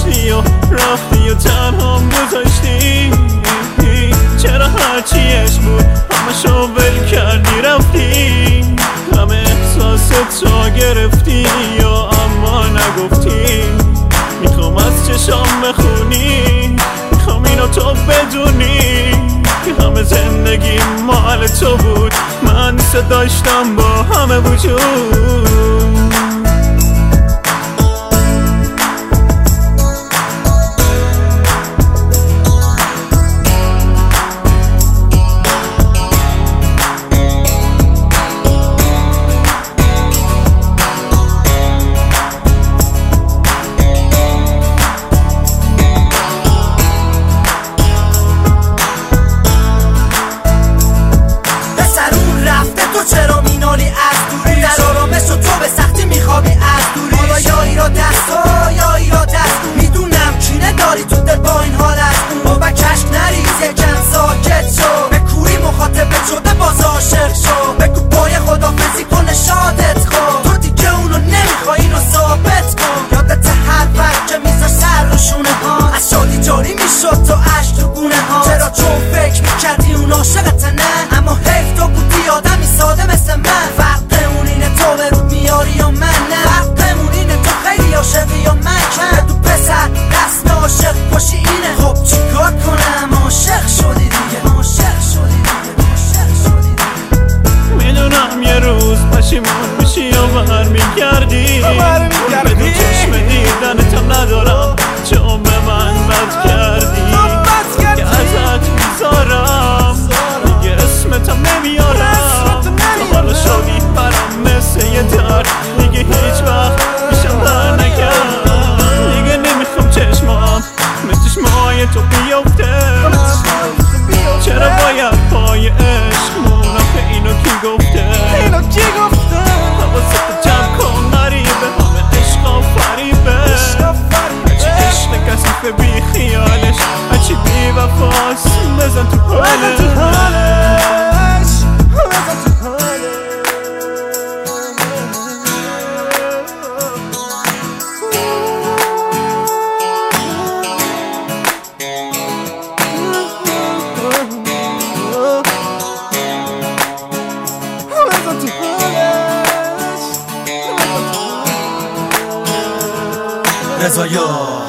رفتی و تنهام گذاشتی. چرا هرچی عشق بود همشو ول کردی رفتی؟ همه احساست رو گرفتی یا اما نگفتی. میخوام از چشام بخونی، میخوام اینو تو بدونی که همه زندگی مال تو بود، من دوست داشتم با همه وجود. چرا مینالی از دوری؟ در آرامش و تو به سختی میخوابی از دوری. حالا یا ایرا دست تو یا ایرا دست میدونم کینه داری تو دل با این حال از اون. بابا کشک نریز یکم ساکت شو، به کوری مخاطبه شده باز عاشق شو. بگو پای خدافزی کنه شادت کن، تو دیگه اونو نمیخوای اینو ثابت کن. یادت هر وقت که میذار سر رو شونه ها، از شادی جاری میشد تو عشق تو گونه ها. چرا چون فکر میکردی اون عاشقت نه، اما حیف تو بودی آدمی ساده مثل من. فرقمون اینه تو به رود میاری یا من نه، فرقمون اینه تو خیلی عاشقی یا من کم. تو پسر رسم عاشق باشی اینه، خب چیکار کنم عاشق شدی دیگه، عاشق شدی دیگه، عاشق شدی دیگه. میدونم یه روز پشیمون میشی یا برمیگردی، بدون چشم دیدنتم ندارم چون به من بد کردی. که ازت میذارم دیگه اسمتم نمیارم، تو حالا شدی برام مثل یه درد دیگه هیچ وقت میشم در نگرد. دیگه نمیخوام چشمام مثل چشمای تو بیفته. چرا باید پای عشق مونم که اینو کی گفته؟ حواست جمع کن غریبه همه عشق و فریبه. هرچی عشق کسیفه بی خیالش، هرچی بی وفاست بزن تو حالش. رضا